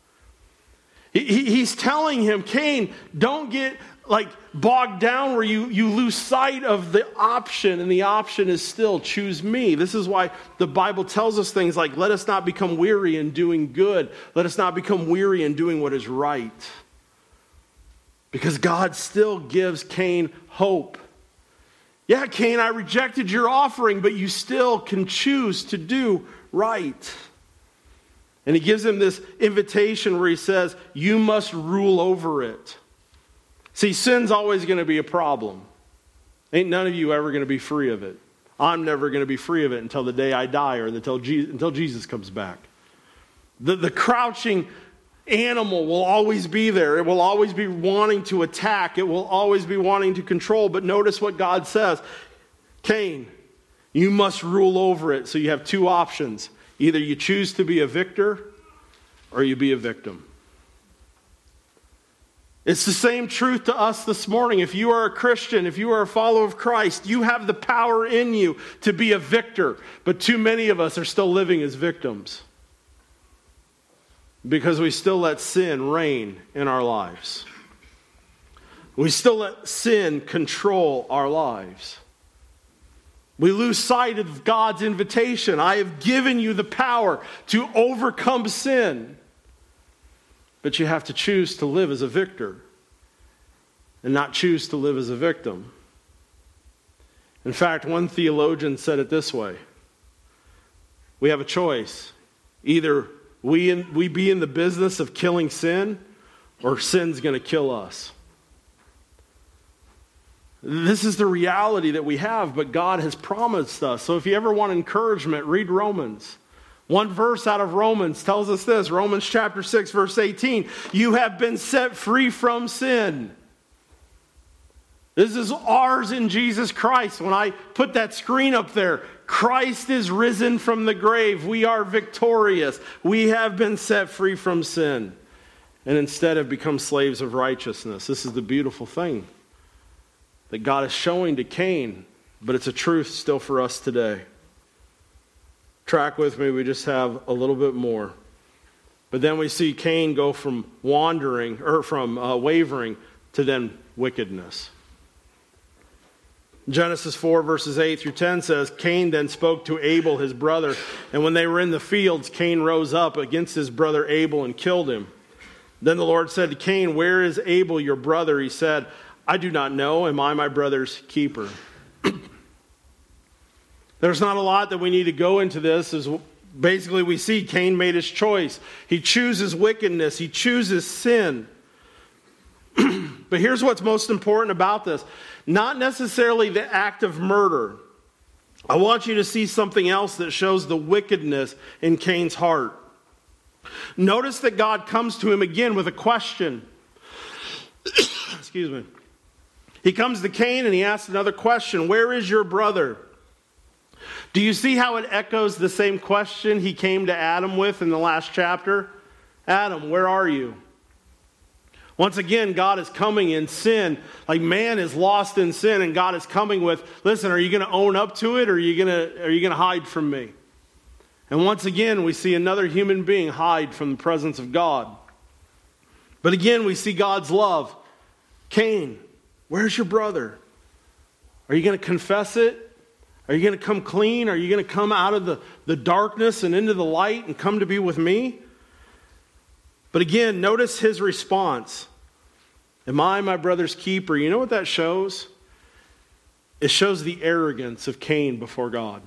He's telling him, Cain, don't get bogged down where you lose sight of the option, and the option is still choose me. This is why the Bible tells us things like, let us not become weary in doing good. Let us not become weary in doing what is right. Because God still gives Cain hope. Yeah, Cain, I rejected your offering, but you still can choose to do right. And he gives him this invitation where he says, you must rule over it. See, sin's always going to be a problem. Ain't none of you ever going to be free of it. I'm never going to be free of it until the day I die or until Jesus comes back. The crouching animal will always be there. It will always be wanting to attack. It will always be wanting to control. But notice what God says. Cain, you must rule over it. So you have two options. Either you choose to be a victor or you be a victim. It's the same truth to us this morning. If you are a Christian, if you are a follower of Christ, you have the power in you to be a victor. But too many of us are still living as victims because we still let sin reign in our lives. We still let sin control our lives. We lose sight of God's invitation. I have given you the power to overcome sin. But you have to choose to live as a victor and not choose to live as a victim. In fact, one theologian said it this way. We have a choice. Either we be in the business of killing sin, or sin's going to kill us. This is the reality that we have, but God has promised us. So if you ever want encouragement, read Romans. One verse out of Romans tells us this. Romans chapter 6, verse 18. You have been set free from sin. This is ours in Jesus Christ. When I put that screen up there, Christ is risen from the grave. We are victorious. We have been set free from sin. And instead have become slaves of righteousness. This is the beautiful thing that God is showing to Cain, but it's a truth still for us today. Track with me, we just have a little bit more. But then we see Cain go from wavering to then wickedness. Genesis 4 verses 8 through 10 says, Cain then spoke to Abel his brother, and when they were in the fields, Cain rose up against his brother Abel and killed him. Then the Lord said to Cain, where is Abel your brother? He said, I do not know. Am I my brother's keeper? There's not a lot that we need to go into this. As basically we see Cain made his choice. He chooses wickedness. He chooses sin. But here's what's most important about this. Not necessarily the act of murder. I want you to see something else that shows the wickedness in Cain's heart. Notice that God comes to him again with a question. Excuse me. He comes to Cain and he asks another question. Where is your brother? Do you see how it echoes the same question he came to Adam with in the last chapter? Adam, where are you? Once again, God is coming in sin. Like man is lost in sin, and God is coming with, listen, are you going to own up to it, or are you going to hide from me? And once again, we see another human being hide from the presence of God. But again, we see God's love. Cain, where's your brother? Are you going to confess it? Are you going to come clean? Are you going to come out of the darkness and into the light and come to be with me? But again, notice his response. Am I my brother's keeper? You know what that shows? It shows the arrogance of Cain before God.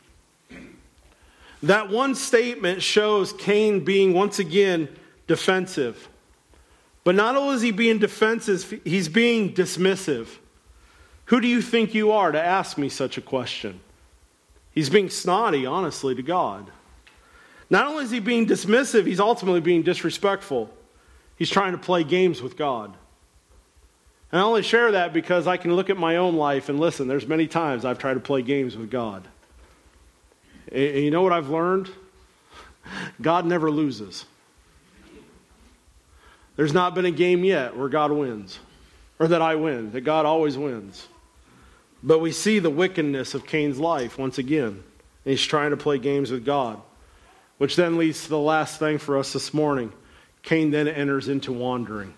That one statement shows Cain being once again defensive. But not only is he being defensive, he's being dismissive. Who do you think you are to ask me such a question? He's being snotty, honestly, to God. Not only is he being dismissive, he's ultimately being disrespectful. He's trying to play games with God. And I only share that because I can look at my own life and listen, there's many times I've tried to play games with God. And you know what I've learned? God never loses. There's not been a game yet where God wins, or that I win, that God always wins. But we see the wickedness of Cain's life once again. And he's trying to play games with God, which then leads to the last thing for us this morning. Cain then enters into wandering.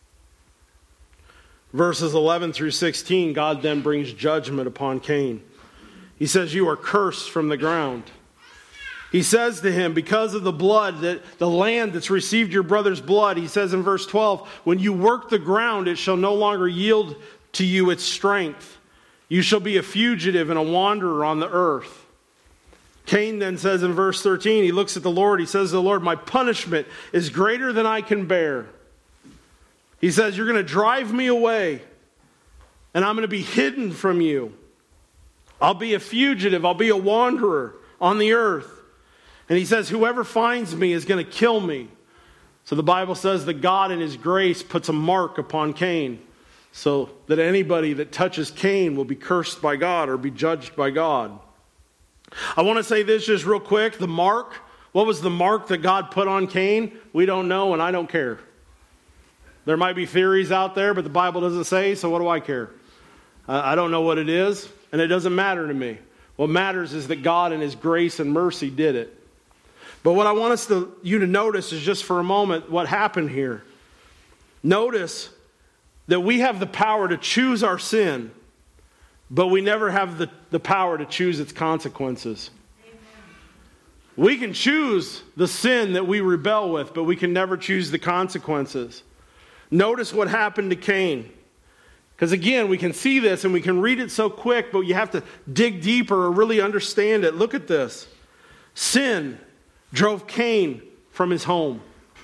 Verses 11 through 16, God then brings judgment upon Cain. He says, you are cursed from the ground. He says to him, because of the blood, that the land that's received your brother's blood, he says in verse 12, when you work the ground, it shall no longer yield to you its strength. You shall be a fugitive and a wanderer on the earth. Cain then says in verse 13, he looks at the Lord, he says to the Lord, my punishment is greater than I can bear. He says, you're going to drive me away, and I'm going to be hidden from you. I'll be a fugitive, I'll be a wanderer on the earth. And he says, whoever finds me is going to kill me. So the Bible says that God in his grace puts a mark upon Cain, so that anybody that touches Cain will be cursed by God or be judged by God. I want to say this just real quick. The mark, what was the mark that God put on Cain? We don't know, and I don't care. There might be theories out there, but the Bible doesn't say, so what do I care? I don't know what it is, and it doesn't matter to me. What matters is that God in his grace and mercy did it. But what I want you to notice is just for a moment what happened here. Notice that we have the power to choose our sin, but we never have the power to choose its consequences. Amen. We can choose the sin that we rebel with, but we can never choose the consequences. Notice what happened to Cain. Because again, we can see this and we can read it so quick, but you have to dig deeper or really understand it. Look at this. Sin drove Cain from his home.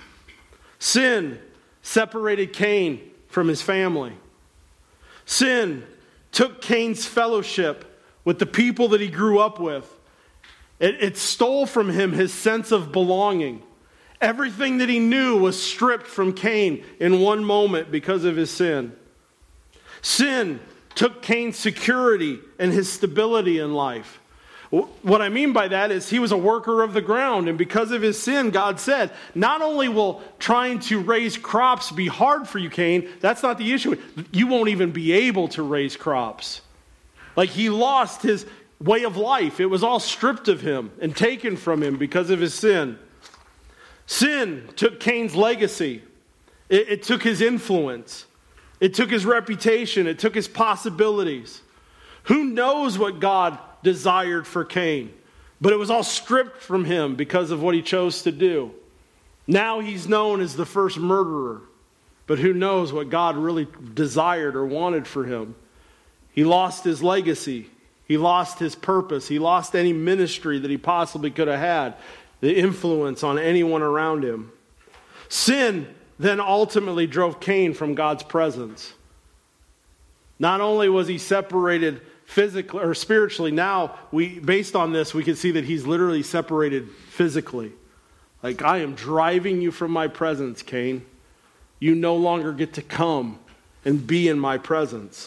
Sin separated Cain from his family. Sin took Cain's fellowship with the people that he grew up with. It stole from him his sense of belonging. Everything that he knew was stripped from Cain in one moment because of his sin. Sin took Cain's security and his stability in life. What I mean by that is he was a worker of the ground, and because of his sin, God said, not only will trying to raise crops be hard for you, Cain, that's not the issue. You won't even be able to raise crops. Like, he lost his way of life. It was all stripped of him and taken from him because of his sin. Sin took Cain's legacy. It took his influence. It took his reputation. It took his possibilities. Who knows what God desired for Cain? But it was all stripped from him because of what he chose to do. Now he's known as the first murderer. But who knows what God really desired or wanted for him? He lost his legacy. He lost his purpose. He lost any ministry that he possibly could have had, the influence on anyone around him. Sin then ultimately drove Cain from God's presence. Not only was he separated physically or spiritually, now based on this, we can see that he's literally separated physically. Like, I am driving you from my presence, Cain. You no longer get to come and be in my presence.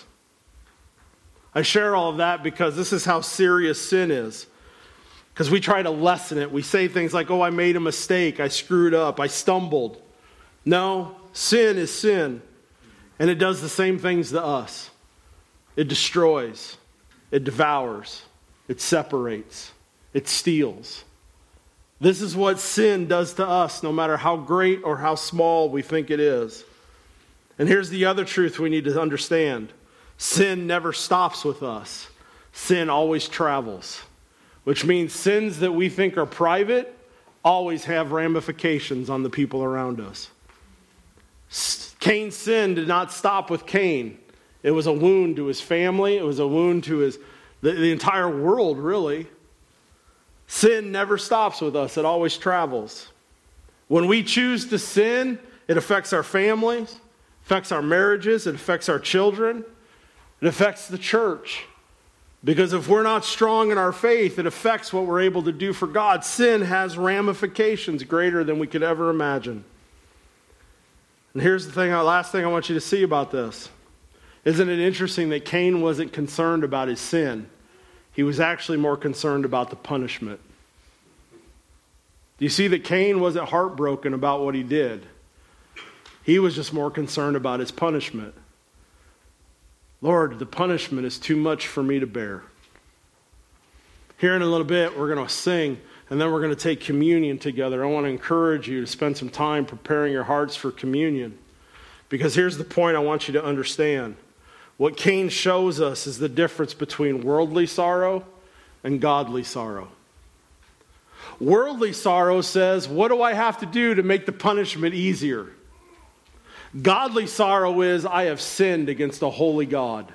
I share all of that because this is how serious sin is. Because we try to lessen it. We say things like, oh, I made a mistake. I screwed up. I stumbled. No, sin is sin. And it does the same things to us. It destroys. It devours. It separates. It steals. This is what sin does to us, no matter how great or how small we think it is. And here's the other truth we need to understand. Sin never stops with us. Sin always travels, which means sins that we think are private always have ramifications on the people around us. Cain's sin did not stop with Cain. It was a wound to his family. It was a wound to the entire world, really. Sin never stops with us. It always travels. When we choose to sin, it affects our families, affects our marriages, it affects our children, it affects the church. Because if we're not strong in our faith, it affects what we're able to do for God. Sin has ramifications greater than we could ever imagine. And here's the last thing I want you to see about this. Isn't it interesting that Cain wasn't concerned about his sin? He was actually more concerned about the punishment. Do you see that Cain wasn't heartbroken about what he did? He was just more concerned about his punishment. Lord, the punishment is too much for me to bear. Here in a little bit, we're going to sing, and then we're going to take communion together. I want to encourage you to spend some time preparing your hearts for communion. Because here's the point I want you to understand. What Cain shows us is the difference between worldly sorrow and godly sorrow. Worldly sorrow says, what do I have to do to make the punishment easier? Godly sorrow is, I have sinned against a holy God.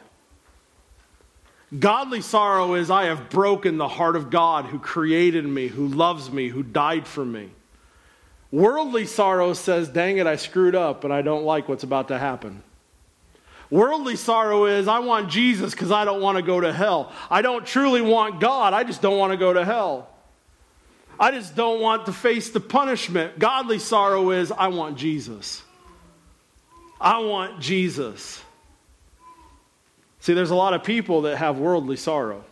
Godly sorrow is, I have broken the heart of God who created me, who loves me, who died for me. Worldly sorrow says, dang it, I screwed up and I don't like what's about to happen. Worldly sorrow is, I want Jesus because I don't want to go to hell. I don't truly want God, I just don't want to go to hell. I just don't want to face the punishment. Godly sorrow is, I want Jesus. I want Jesus. See, there's a lot of people that have worldly sorrow.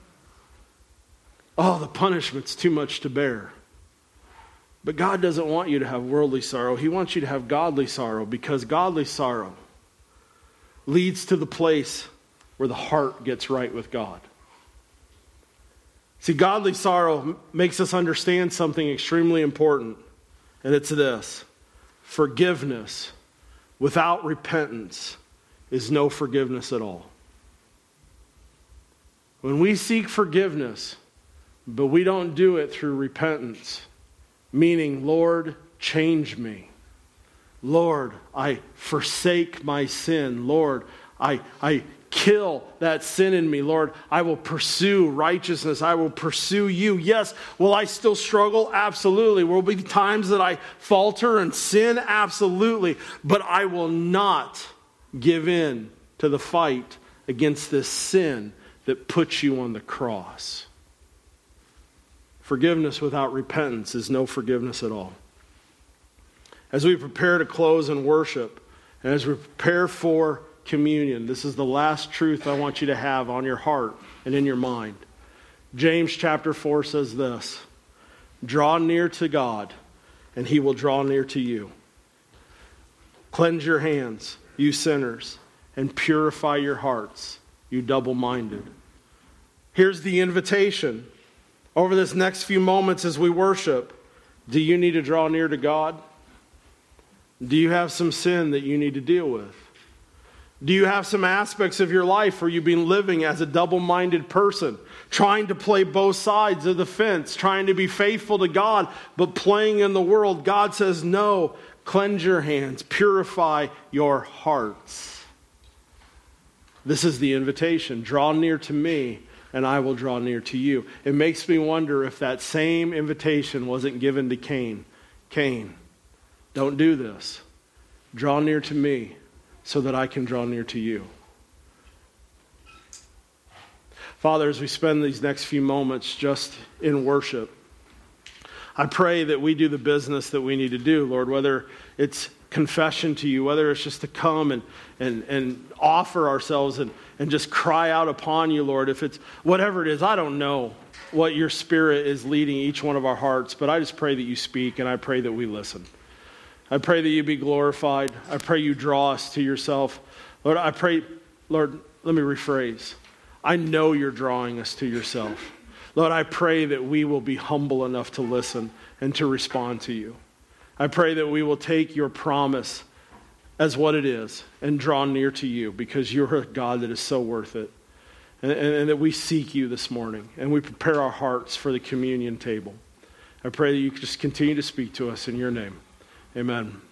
Oh, the punishment's too much to bear. But God doesn't want you to have worldly sorrow. He wants you to have godly sorrow, because godly sorrow leads to the place where the heart gets right with God. See, godly sorrow makes us understand something extremely important, and it's this: forgiveness without repentance is no forgiveness at all. When we seek forgiveness, but we don't do it through repentance, meaning, Lord, change me. Lord, I forsake my sin. Lord, I kill that sin in me. Lord, I will pursue righteousness. I will pursue you. Yes, will I still struggle? Absolutely. Will there be times that I falter and sin? Absolutely. But I will not give in to the fight against this sin that puts you on the cross. Forgiveness without repentance is no forgiveness at all. As we prepare to close in worship, and as we prepare for communion, this is the last truth I want you to have on your heart and in your mind. James chapter 4 says this: draw near to God, and he will draw near to you. Cleanse your hands, you sinners, and purify your hearts, you double-minded. Here's the invitation. Over this next few moments as we worship, do you need to draw near to God? Do you have some sin that you need to deal with? Do you have some aspects of your life where you've been living as a double-minded person, trying to play both sides of the fence, trying to be faithful to God, but playing in the world? God says, no, cleanse your hands, purify your hearts. This is the invitation. Draw near to me, and I will draw near to you. It makes me wonder if that same invitation wasn't given to Cain. Cain, don't do this. Draw near to me so that I can draw near to you. Father, as we spend these next few moments just in worship, I pray that we do the business that we need to do, Lord, whether it's confession to you, whether it's just to come and offer ourselves and just cry out upon you, Lord. If it's whatever it is, I don't know what your Spirit is leading each one of our hearts, but I just pray that you speak, and I pray that we listen. I pray that you be glorified. I pray you draw us to yourself. Lord, Lord, let me rephrase. I know you're drawing us to yourself. Lord, I pray that we will be humble enough to listen and to respond to you. I pray that we will take your promise as what it is and draw near to you, because you're a God that is so worth it. And that we seek you this morning and we prepare our hearts for the communion table. I pray that you just continue to speak to us in your name. Amen.